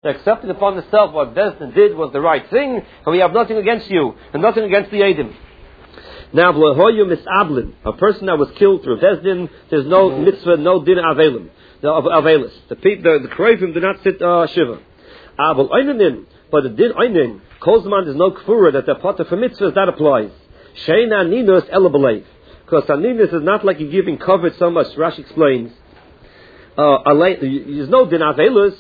They're accepting upon themselves what Bezdin did was the right thing, and we have nothing against you, and nothing against the Eidim. Now, a person that was killed through Bezdin, there's no mitzvah, no din avelim. The Krovim do not sit shiva. But the din einin, Kozman is no kfura that the potter for mitzvahs, that applies. Sheina ninus elabalev. Because aninus is not like you're giving covered so much. Rashi explains. There's no din avelus.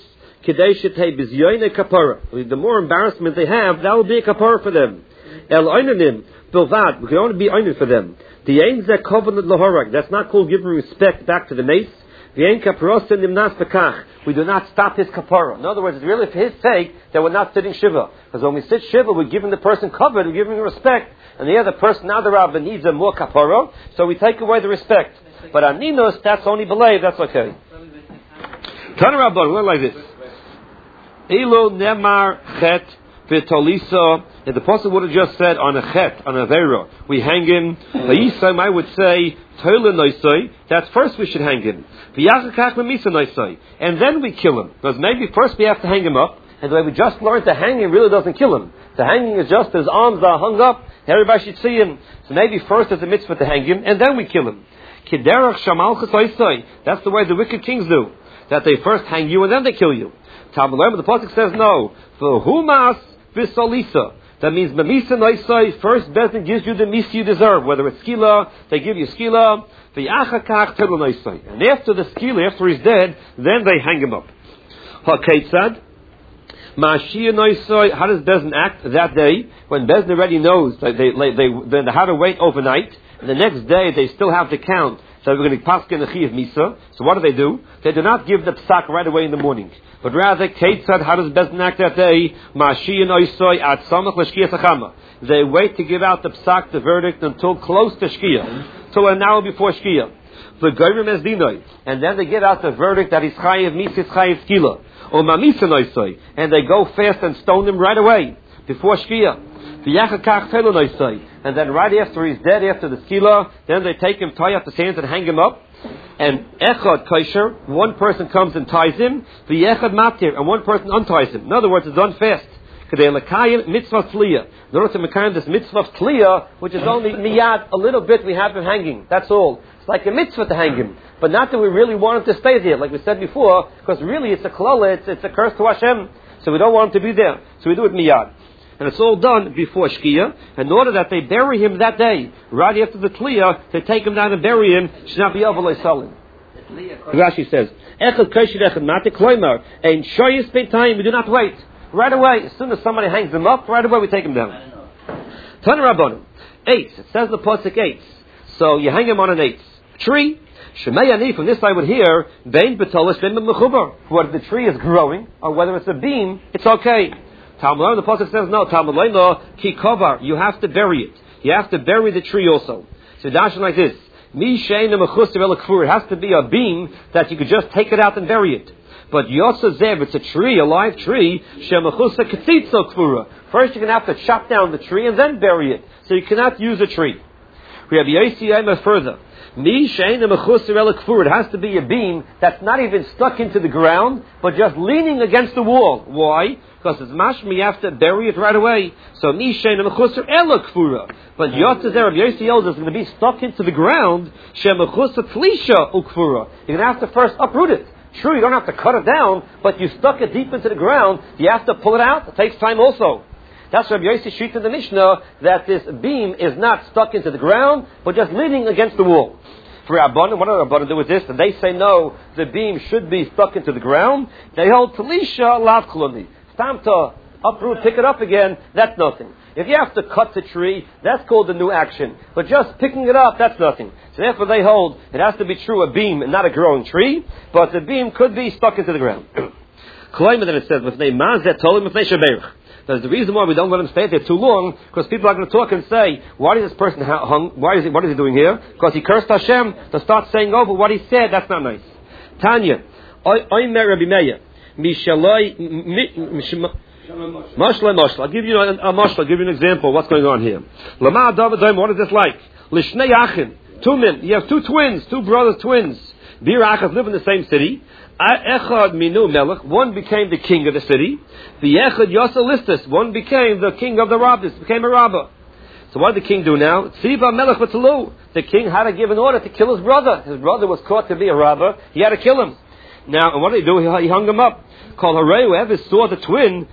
The more embarrassment they have, that will be a kapara for them. El einanim bilvad, we can only be einin for them. The ein zeh covenant lahorag. That's not called giving respect back to the mace. The ein kaparosa nimnas bekach. We do not stop his kapara. In other words, it's really for his sake that we're not sitting shiva. Because when we sit shiva, we're giving the person covered, we're giving him respect. And the other person, now the rabbi needs a more kapara, so we take away the respect. But aninos, that's only believe, that's okay. Tana Rabban, we learn like this. Elo nemar chet v'tolisa. If the person would have just said on a chet, on a vera, we hang him. V'yisam, I would say, toile noisoi, that's first we should hang him. V'yachakach memisa noisoi, and then we kill him. Because maybe first we have to hang him up, and the way we just learned the hanging really doesn't kill him. The hanging is just his arms are hung up, everybody should see him. So maybe first it's a mitzvah to hang him, and then we kill him. Kiderach shamalchus oisoi, that's the way the wicked kings do. That they first hang you and then they kill you. Talmud, the pasuk says no. V'humas v'solisa. That means memisa noisai. First, Bezdin gives you the misa you deserve. Whether it's skila, they give you skila. V'yachakach telu noisai. And after the skila, after he's dead, then they hang him up. Ha'keitzad ma'ashia noisai. How does Bezdin act that day when Bezdin already knows that they how to wait overnight, and the next day they still have to count? So we're going to pass in the Chi of Misa. So what do? They do not give the psak right away in the morning. But rather, Keitzad, how does Bezdin act that day? Ma'ashiyan oisoi at samach l'shkiyas achama. They wait to give out the psak, the verdict, until close to Shkia. Till an hour before Shkia. V'goyrim es dinoi. And then they give out the verdict that he's chayiv misa, he's chayiv skila. Or ma'misa noisoi. And they go fast and stone him right away. Before Shkia. And then right after he's dead, after the skila, then they take him, tie up his hands and hang him up. And echad kosher, one person comes and ties him. The echad matir, and one person unties him. In other words, it's done fast. Mitzvah tliya. In order to make this mitzvah tliya, which is only miyad, a little bit we have him hanging. That's all. It's like a mitzvah to hang him. But not that we really want him to stay there, like we said before, because really it's a klala, it's a curse to Hashem. So we don't want him to be there. So we do it miyad. And it's all done before Shkia, in order that they bury him that day. Right after the Tliya, they take him down and bury him. Should not be Avalei Salim. Rashi says, Echad Kosher Echad Matik Kloimar, and Shoyis Beitain, we do not wait. Right away, as soon as somebody hangs him up, right away we take him down. Tana Rabbanim, 8, it says the Pasuk 8. So you hang him on an 8 tree. Shemei Ani, from this I would hear, Bein B'tolish Bein B'mechubar. Whether the tree is growing, or whether it's a beam, it's okay. Talmud, the pasuk says no. Talmud lo ki kovar. You have to bury it. You have to bury the tree also. So dash like this: Mi shein mechusar el kfur. It has to be a beam that you could just take it out and bury it. But yotza zev, it's a tree, a live tree. Shemechusar ketzitzo kfura. First, you're going to have to chop down the tree and then bury it. So you cannot use a tree. We have Yossi further. Mi shein mechusar el kfur. It has to be a beam that's not even stuck into the ground, but just leaning against the wall. Why? Because it's mashma, you have to bury it right away. So mishein mechusar ela kfura. But yotzei there of Yossi is going to be stuck into the ground. Shemechusar tlisha ukfura. You're going to have to first uproot it. True, you don't have to cut it down, but you stuck it deep into the ground. You have to pull it out. It takes time also. That's Rabbi Yossi Shita in the Mishnah, that this beam is not stuck into the ground, but just leaning against the wall. For Rabbanan, what do Rabbanan do with this? And they say no, the beam should be stuck into the ground. They hold tlisha lav kloni. Time to uproot, pick it up again, that's nothing. If you have to cut the tree, that's called a new action. But just picking it up, that's nothing. So therefore they hold, it has to be true, a beam and not a growing tree, but the beam could be stuck into the ground. Then it says, that's the reason why we don't let him stay there too long, because people are going to talk and say, why is this person hung? What is he doing here? Because he cursed Hashem, to start saying over what he said, that's not nice. Tanya, Oimer Rabbi Meir. Mishalai Mashla. I'll give you a mashla. I'll give you an example of what's going on here. Lama David, what is this like? Lishnei Achin, 2 men. You have 2 twins, 2 brothers, twins. Bir Achas live in the same city. Echad minu melech, one became the king of the city. The echad yasa listus, one became the king of the robbers, became a robber. So what did the king do now? Tziva melech v'tzalu. The king had to give an order to kill his brother. His brother was caught to be a robber. He had to kill him. Now, and what did he do? He hung him up. Whoever saw the twin,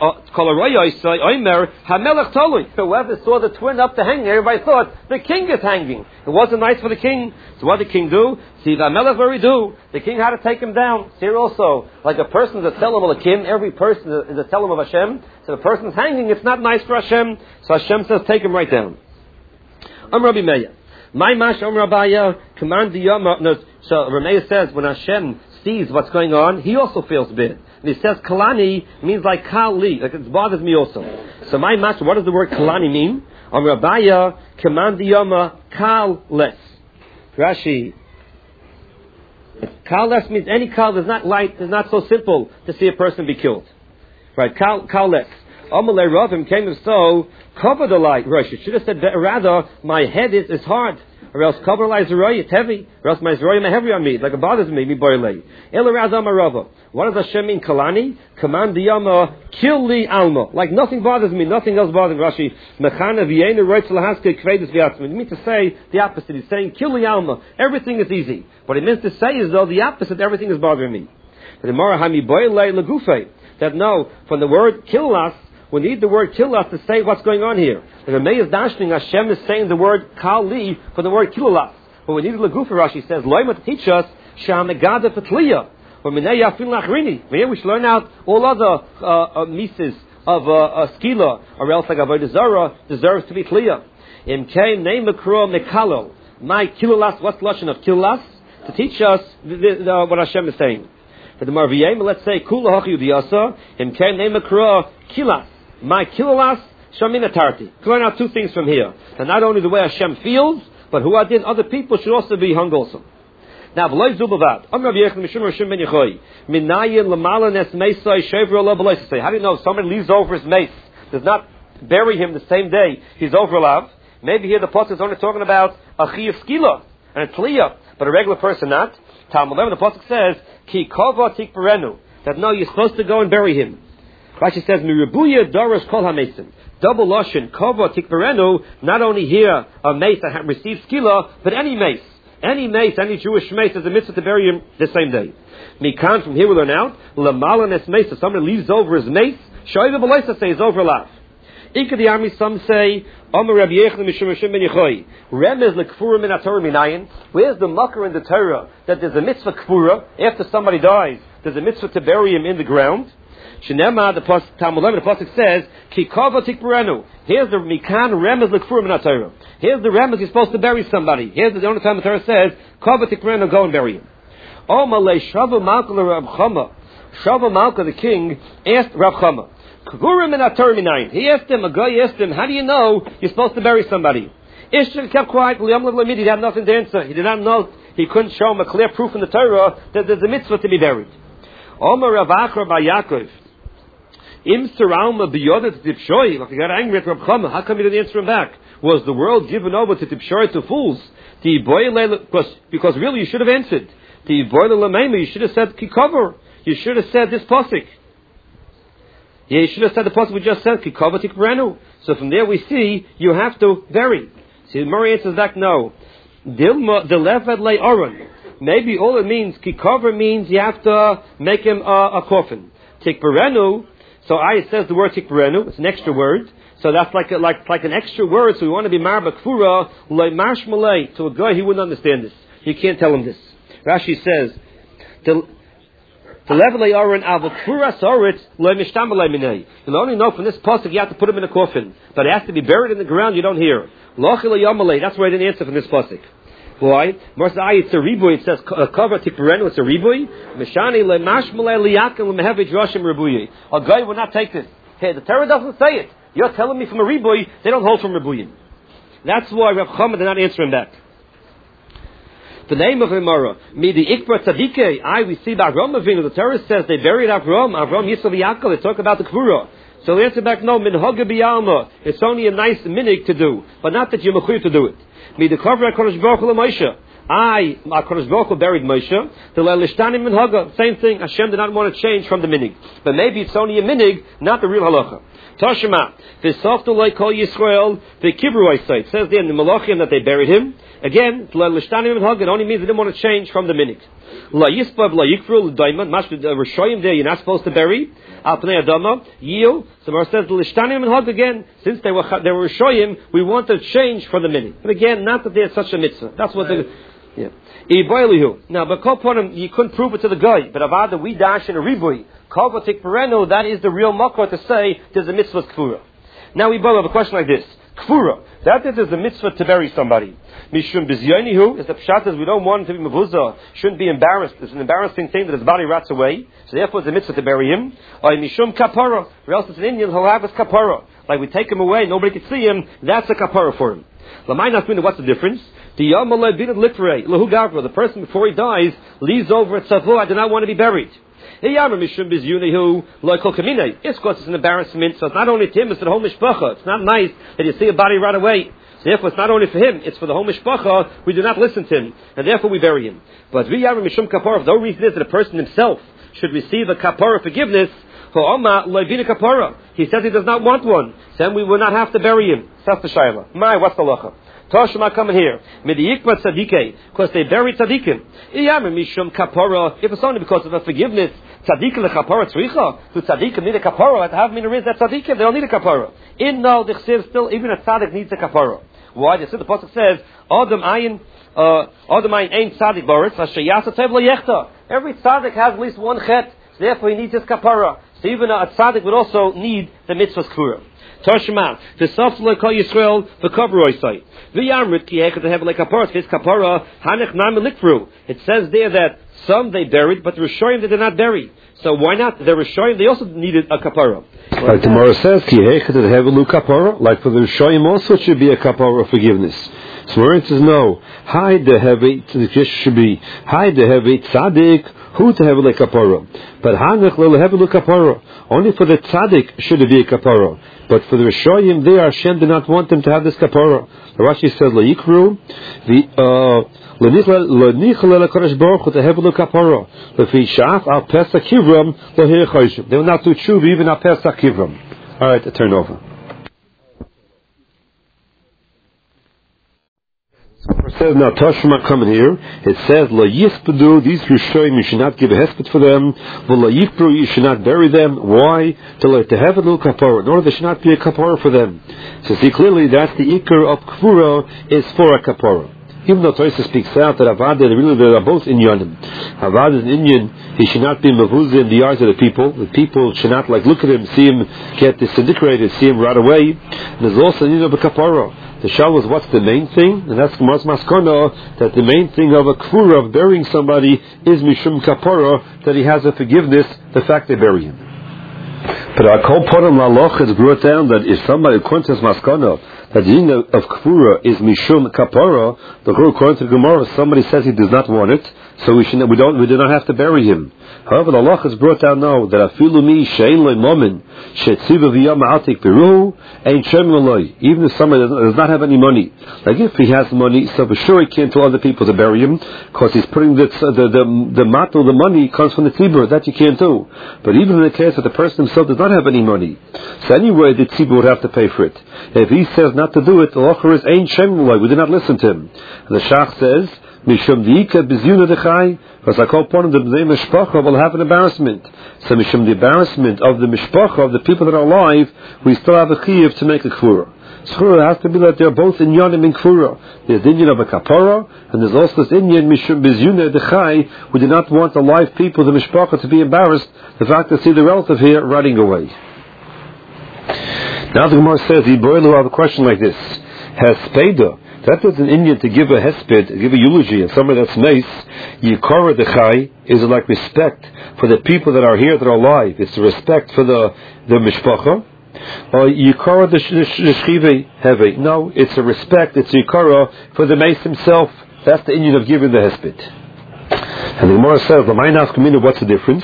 whoever saw the twin up to hanging, everybody thought the king is hanging. It wasn't nice for the king. So what did the king do? See, the melech, what did he do? The king had to take him down. Here also, like a person is a tzelem of Elohim, every person is a tzelem of Hashem. So the person's hanging, it's not nice for Hashem. So Hashem says, take him right down. Rabbi Meir. My mash Rabbiya, command the Yama. No, so Rabbi says, when Hashem sees what's going on, he also feels bad. And he says kalani means like kali, like it bothers me also. So my master, what does the word kalani mean? Rabbiya, command the Yama, kal less. Rashi. Kal less means any kal is not light, is not so simple to see a person be killed. Right, kal less. Amalei Ravim came and so cover the light. Rosh, you should have said rather my head is hard, or else cover light zeroy, it's heavy, or else my zeroy is heavy on me, like it bothers me boilei. Ela razama rava. What does Hashem mean? Kalani, command the yama, kill the alma, like nothing bothers me, nothing else bothers me. Rashi, mechana v'yena roitz lahaske kvedus v'yatzim. It means to say the opposite. He's saying kill the alma, everything is easy. What it means to say is though the opposite, everything is bothering me. The Gemara hami boilei legufei. That no, from the word kill us. We need the word kill us to say what's going on here. The Rameh is dashing, Hashem is saying the word kali for the word kilulas. But we need the Lagufa Rashi says, Loima to teach us, Shamegada Petliya. Here we should learn out all other mises of skila, or else like Avodah Zarah deserves to be clear. In Kain, name Makro Mekalo. My kilulas, what's the lashon of kilulas? To teach us what Hashem is saying. For the Marviyim, let's say, Kula Hachi Udiyasa, in Kain, name Makro Kilas. My kilulas shamina tarti. Learn out two things from here. And not only the way Hashem feels, but who are did other people should also be hung also. Now, v'loy zubavad. Am Rav Yechon Mishum Rishim Ben Yechoy. Minayin l'mala nes meisai shevro lo b'loy say. How do you know if somebody leaves over his mace, does not bury him the same day he's over alav? Maybe here the pasuk is only talking about a chiyuv skila and a tliyah, but a regular person not. Talmud 11, the pasuk says ki kova tikperenu, that no, you're supposed to go and bury him. Rashi says, "Miribuya doros kol hamesim." Double lashon kava tikverenu. Not only here a mace that receives skila, but any mace, any Jewish mace is a mitzvah to bury him the same day. Mikan, from here we learn out lamalanes mace. If somebody leaves over his mace, shoyva b'leisa says over lav. Ika the army, some say, Omer Rabbi Yechon Mishum Rishim Ben Yechoy. Remez lekfura min haTorah minayin. Where's the makar in the Torah that there's a mitzvah kfura after somebody dies? There's a mitzvah to bury him in the ground. Shenema, the Talmud 11, the pasuk says, Ki kava tikperenu. Here's the mikan remez lekfura min haTorah. Here's the remez you're supposed to bury somebody. Here's the only time the Torah says, Kava tikperenu, go and bury him. Omalei Shava Malka Rav Chama. Shava Malka, the king, asked Rav Chama. He asked him, a guy asked him, how do you know you're supposed to bury somebody? Ishmael kept quiet. He had nothing to answer. He did not know. He couldn't show him a clear proof in the Torah that there's a mitzvah to be buried. Omer Rav Achar Bar Yaakov. Im Saralma Biyodet Tipshoy. He got angry at Rav Chama. How come he didn't answer him back? Was the world given over to Tipshoy, to fools? Because really you should have answered. You should have said Kikover. You should have said this pasuk. Yeah, you should have said the pasuk we just said, Kikova Tikbrenu. So from there we see you have to bury. See, Murray answers back, no. Dilevad le Oron. Maybe all it means, Kikova means you have to make him a coffin. Tikbrenu, so it says the word Tikbrenu, it's an extra word. So that's like an extra word, so we want to be marba kfura, le marshmalay, to a guy he wouldn't understand this. You can't tell him this. Rashi says, you'll only know from this pasuk you have to put him in a coffin, but it has to be buried in the ground. You don't hear. That's why I didn't answer from this pasuk. Why? It's a ribuy. It says cover tikperenu. It's a ribuy. A guy will not take this. Hey, the Torah doesn't say it. You're telling me from a ribuy. They don't hold from ribuy. That's why Rav Chama did not answer him back. The name of Gemara, Midi Ikbar Tzadikei, we see about Avram Avinu. The Torah says they buried Avram, Yisrael, Yaakov. They talk about the Kvura. So the answer back, no, Min Haga B'Yalma. It's only a nice minig to do, but not that you're mechuyev to do it. Midi Kavra Kodesh Baruch Hu L'Moshe. HaKadosh Baruch Hu buried Moshe, the Le'lishtani Minhaga, same thing, Hashem did not want to change from the minig. But maybe it's only a minig, not the real halacha. Tashema, V'softu Loi Kol Yisrael, V'kibru Isai. It says there in the Malachim that they buried him. Again, Le'lishtani Minhaga, it only means they didn't want to change from the minig. La Yispav, La Yikfru, L'Daimon, Mashvid, Rishoyim there, you're not supposed to bury. Al Pnei Adama, Yil, so Mar says, L'Lishtani Minhaga again, since they were Rishoyim, we want to change from the minig. But again, not that there's such a mitzvah. That's what the... Yeah. Now, but Kolponim, you couldn't prove it to the guy. But Avada, we dash in a ribui. Kolpotik Perenu, that is the real makor to say there's a mitzvah kfura. Now we both have a question like this. Kfura, that is a mitzvah to bury somebody. Mishum bizyonihu, is the pshat is we don't want him to be mevuzah, shouldn't be embarrassed. It's an embarrassing thing that his body rots away. So therefore it's a mitzvah to bury him. Or mishum kapara, or else it's an Indian, he'll have his kapara. Like we take him away, nobody can see him, that's a kapara for him. What's the difference? The person before he dies leaves over at Savo, I do not want to be buried. It's because it's an embarrassment, so it's not only to him, it's to the whole mishpacha. It's not nice that you see a body right away. So therefore it's not only for him, it's for the whole mishpacha. We do not listen to him, and therefore we bury him. But the only reason is that the person himself should receive a kapara forgiveness. He says he does not want one. Then we will not have to bury him. That's the shayla. What's the lacha? Toshma coming here. Mediyikba tzadikei, because they buried tzadikim. Mishum kapara. If it's only because of a forgiveness, tzadikim lekapara tzricha. Do tzadikim need a kapara? To have minoriz that tzadikim, they don't need a kapara. In no, the chsiv still even a tzadik needs a kapara. Why? The pasuk says, Adam ayin ein tzadik boris hashayasa tev leyechta. Every tzadik has at least one chet. Therefore, he needs his kapara. So even a tzaddik would also need the mitzvah's kfura. Toshma, the soft like Yisrael, the kaparoi site. The Yamrit ki heket to have like kapara, his kapara hanech nam likfru. It says there that some they buried, but the Rishoyim they did not bury. So why not? The Rishoyim they also needed a kapara. Like the Gemara says, ki heket to have a kapara. Like for the Rishoyim also it should be a kapara of forgiveness. So Marin says no. Hi the heavy should be hi the heavy tzaddik. Who to have like kapara? But hanech will have a kapara. Only for the tzaddik should it be a kapara. But for the Rishoyim, they Hashem did not want them to have this kapara. The Rashi says la'ikru l'nichla l'kadosh baruch hu to have a kapara. L'fi shaf al pesach kivram l'hir chayshim. They will not do tshuva even al pesach kivram. All right, turn over. It says now Tashma coming here. It says La Yispadu, these Rishoyim you should not give a hesped for them. La Yikpru, you should not bury them. Why? To have a little kapara. In order there should not be a kapara for them. So see clearly that's the ikar of kfura is for a kapara. Even though Toysa speaks out that Avad really they are both inyanim. Avad is an Indian, he should not be mavuzah in the eyes of the people. The people should not like look at him, see him get disintegrated, see him right away. And there's also a need of a kapara. The shal was what's the main thing, and that's Gemara's maskana that the main thing of a kfura of burying somebody is mishum kapara, that he has a forgiveness, the fact they bury him. But our kol podam laloch is brought down that if somebody according to maskana that the meaning of kfura is mishum kapara, the according to Gemara somebody says he does not want it, so we do not have to bury him. However, the Allah has brought down now that afilu mi shein loy momin shetziva v'yam atik peru ain't shem loy. Even if somebody does not have any money, like if he has money, so for sure he can't tell other people to bury him because he's putting the matal, the money comes from the tzibur, that you can't do. But even in the case that the person himself does not have any money, so anyway the tzibur would have to pay for it. If he says not to do it, the Allah is ain't shem loy. We do not listen to him. And the Shach says mishum diika bizyuna dechai. Because I call upon them, the mishpacha will have an embarrassment. So mishum the embarrassment of the mishpacha, of the people that are alive, we still have a chiyuv to make a kfura. So it has to be that they're both inyanim and kfura. There's the inyan of a kapara, and there's also this inyan mishum bizyuna dechai. We do not want the live people, the mishpacha, to be embarrassed. The fact to see the relative here running away. Now the Gemara says, Yiboilu have a question like this: has speda? That was an Indian to give a hesped, give a eulogy, and somebody that's nice. Yikara dechai is like respect for the people that are here that are alive. It's a respect for the mishpacha. Or yikara the shchive heavy. No, it's a respect. It's yikara for the mace himself. That's the Indian of giving the hesped. And the Gemara says, what's the difference?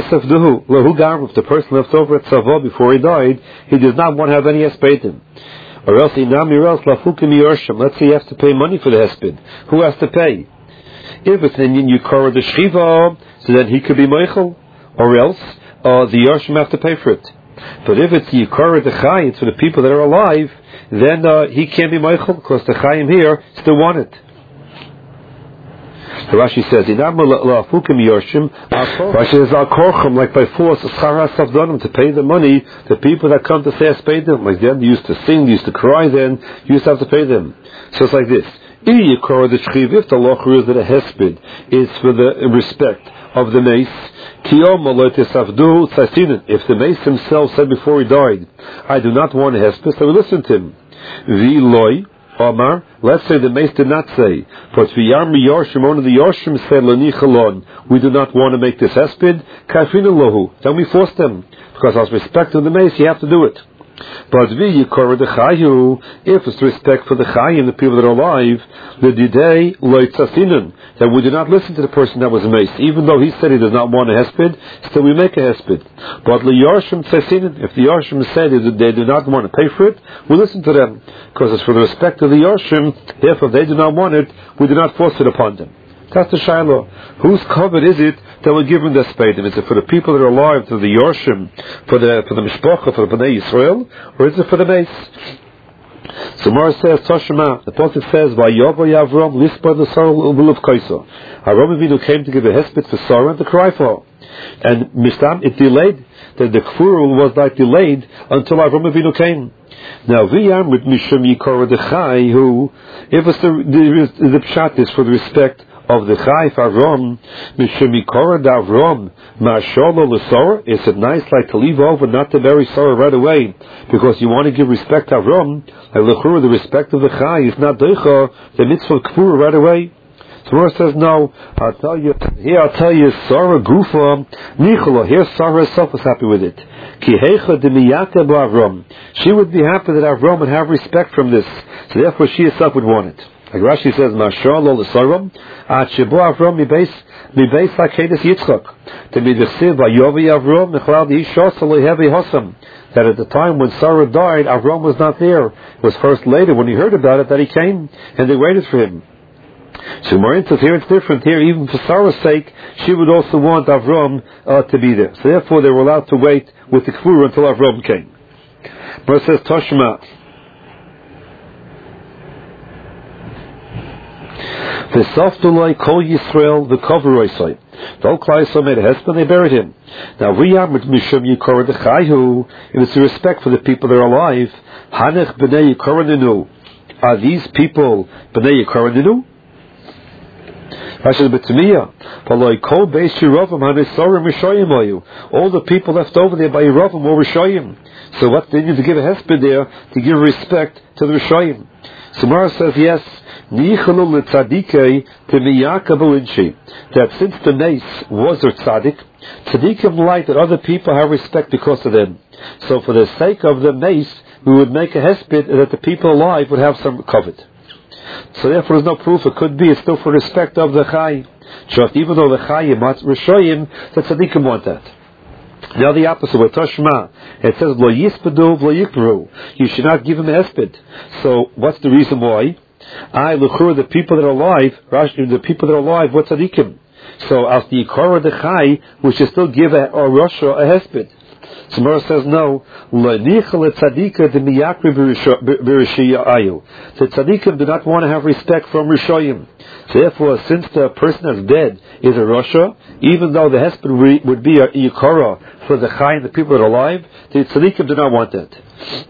The person left over at Savo before he died, he does not want to have any hespedim. Or else inam else lafukim yorshim. Let's say you have to pay money for the hesped. Who has to pay? If it's an Inyan Yukara the Shchiva, so then he could be Meichel, or else the Yorshim have to pay for it. But if it's Yukara the Chai, it's for the people that are alive, then he can't be Meichel, because the Chaim here still want it. So Rashi says, Rashi says, Al Korchim, like by force, to pay the money, the people that come to say pay them. Like then, they used to sing, they used to cry then, you used to have to pay them. So it's like this. If the law is that a hesped is for the respect of the mace, if the mace himself said before he died, I do not want a hesped, so we listen to him. Omar, let's say the mace did not say, but one of the Yorshim said, we do not want to make this hesped, then we force them, because as respect to the mace, you have to do it. But if it's respect for the Chayim, the people that are alive, that we do not listen to the person that was maced, even though he said he does not want a hesped, still we make a hesped. But if the Yorshim said that they do not want to pay for it, we listen to them, because it's for the respect of the Yorshim. Therefore, if they do not want it, we do not force it upon them. That's the Shiloh. Whose covet is it that will give him the spadim? Is it for the people that are alive, to the Yorshim, for the Mishpacha, for the Bnei Yisrael, or is it for the mace? So Mara says, Toshima, the Pasuk says, Vayavo Yavram, Lispa the Sarah Ululav Kaiso. Avram Avinu came to give a hesped for Sarah and to cry for her. And Mishtam, it delayed, that the Kfurul was like delayed until Avram Avinu came. Now, V'yam with Mishum Yikora the Chai, who, if it's the pshat is for the respect of the Chai Avram, Mishemikora Davram, Mashalo L'Sorah, is it nice like to leave over, not to bury Sorah right away, because you want to give respect to Avram, and L'Chura, the respect of the Chai, is not Deicha, the mitzvah Kfur right away. So Mora says, no, I'll tell you, Sorah Gufa, Nichola, here Sorah herself was happy with it. Ki Heicha Demiyate B'Avram. She would be happy that Avram would have respect from this, so therefore she herself would want it. Like Rashi says, Masha'Allah l'Saram, at Shebo Avram mibeis hakedes Yitzchak. To be the siv Vayovi Avram nechlal diishos lehevi hosam. That at the time when Sarah died, Avram was not there. It was first later when he heard about it that he came and they waited for him. So Marin says here it's different. Here, even for Sarah's sake, she would also want Avram to be there. So therefore, they were allowed to wait with the Kfur until Avram came. Marin says Toshma. The Safdulai Kol Yisrael, the Koveroisai. The whole Klal Yisrael made a hesped and they buried him. Now, V'yamrit Mishum Yikora the Chayhu, if it's a respect for the people that are alive, Hanech B'nei Yikora Ninu. Are these people B'nei Yikora Ninu? All the people left over there by Yeravim were Rishayim. So what they need to give a hesped there to give respect to the Rishayim. So Mara says yes. That since the mace was their tzaddik, tzaddikim like that other people have respect because of them. So for the sake of the mace, we would make a hesped that the people alive would have some covet. So therefore there's no proof. It could be, it's still for respect of the Chai. Just even though the Chayim, Rishoyim, the tzaddikim want that. Now the opposite, with Toshma, it says, Lo yispadu, lo yikru. You should not give him a hesped. So what's the reason why? L'chur, the people that are alive, Rashi, the people that are alive, what tzaddikim? So as the Yikara the Chai, we should still give a Rasha a hesped. So Mara says no. The tzaddikim do not want to have respect from Rishayim. So therefore, since the person that's dead is a Rasha, even though the hesped would be a Yikara for the Chai and the people that are alive, the tzaddikim do not want that.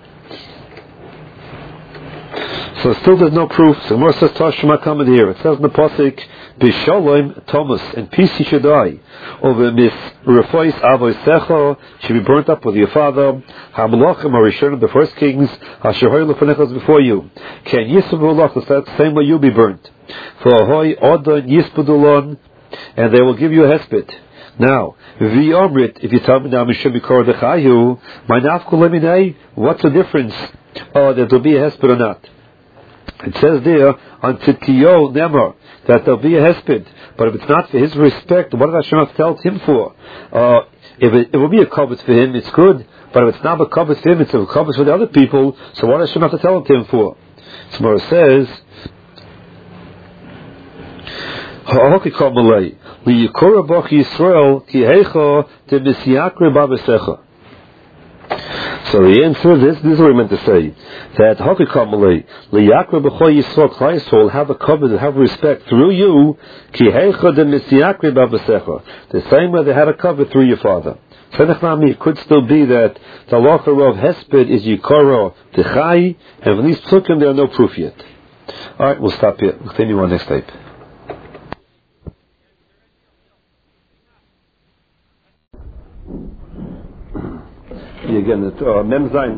So still there's no proof. So Mor says Tashma coming here. It says in the Pasuk, B'Shalom Thomas, and peace he should die. Over Miss Refois Avoy Secho, should be burnt up with your father. Hamalachim are returned the first kings. Asher Lefanechos before you. Can Yisbulach, the same way you'll be burnt. For Ahoy Odon Yisbudulon, and they will give you a hesped. Now, V'Omrit, if you tell me now Mishum Yikor Dechayu, my Nafkuleminei, what's the difference? That there'll be a hesped or not? It says there on Tzidkiyo Nemar that there'll be a hesped, but if it's not for his respect, what did Hashem have to tell him for? If it will be a covet for him, it's good. But if it's not a covet for him, it's a covet for the other people. So what does Hashem have to tell it to him for? Tomorrow says, so the answer is this is what we meant to say. That Yisrael have a covenant, have respect through you, the same way they had a covenant through your father. It could still be that the halacha of Hesped is Yikara Techai, and for these psukim there are no proof yet. Alright, we'll stop here. We'll continue on next tape. Again, Mem Zayin.